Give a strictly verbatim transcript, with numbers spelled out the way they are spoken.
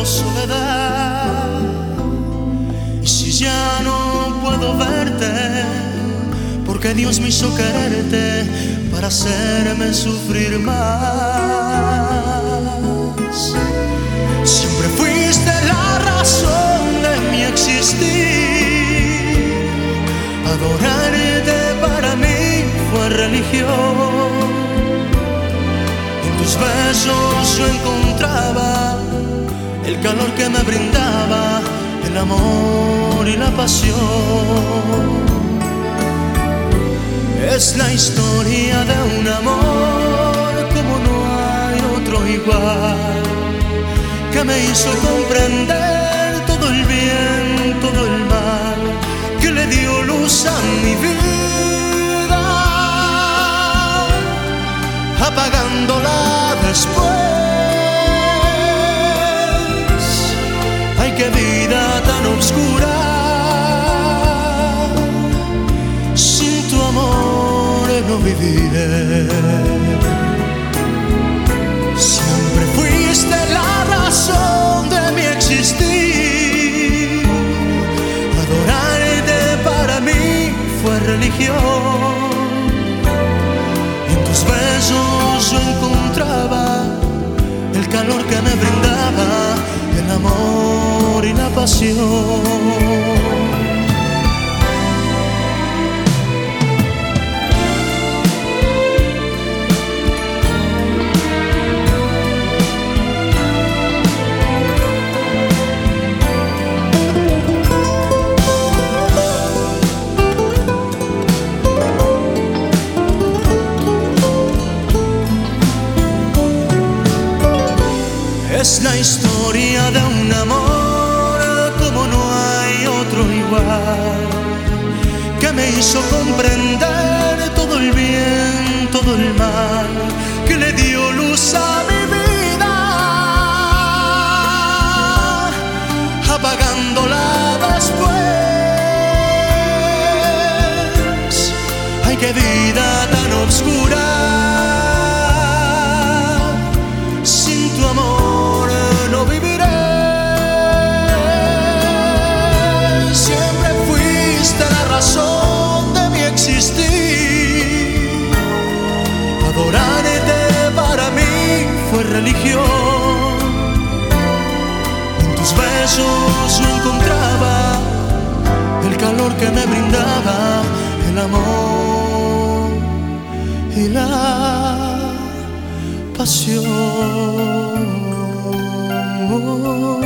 soledad. Y si ya no puedo verte, porque Dios me hizo quererte para hacerme sufrir más. Siempre fuiste la razón de mi existir. Adorarte para mí fue religión. En tus besos yo encontraba el calor que me brindaba el amor y la pasión. Es la historia de un amor como no hay otro igual, que me hizo comprender todo el bien, todo el mal, que le dio luz a mi vida, apagándola después. Ay, qué vida tan oscura, sin tu amor no viviré. Siempre fuiste la razón de mi existir. Adorarte para mí fue religión. En tus besos yo encontraba el calor que me brindaba el amor y la pasión. Es la historia de un amor como no hay otro igual, que me hizo comprender todo el bien, todo el mal, que le dio luz a mi vida, apagándola después. Ay, qué vida tan oscura, sin tu amor no viviré. Siempre fuiste la razón de mi existir. Adorarte para mí fue religión. En tus besos yo encontraba el calor que me brindaba el amor y la pasión.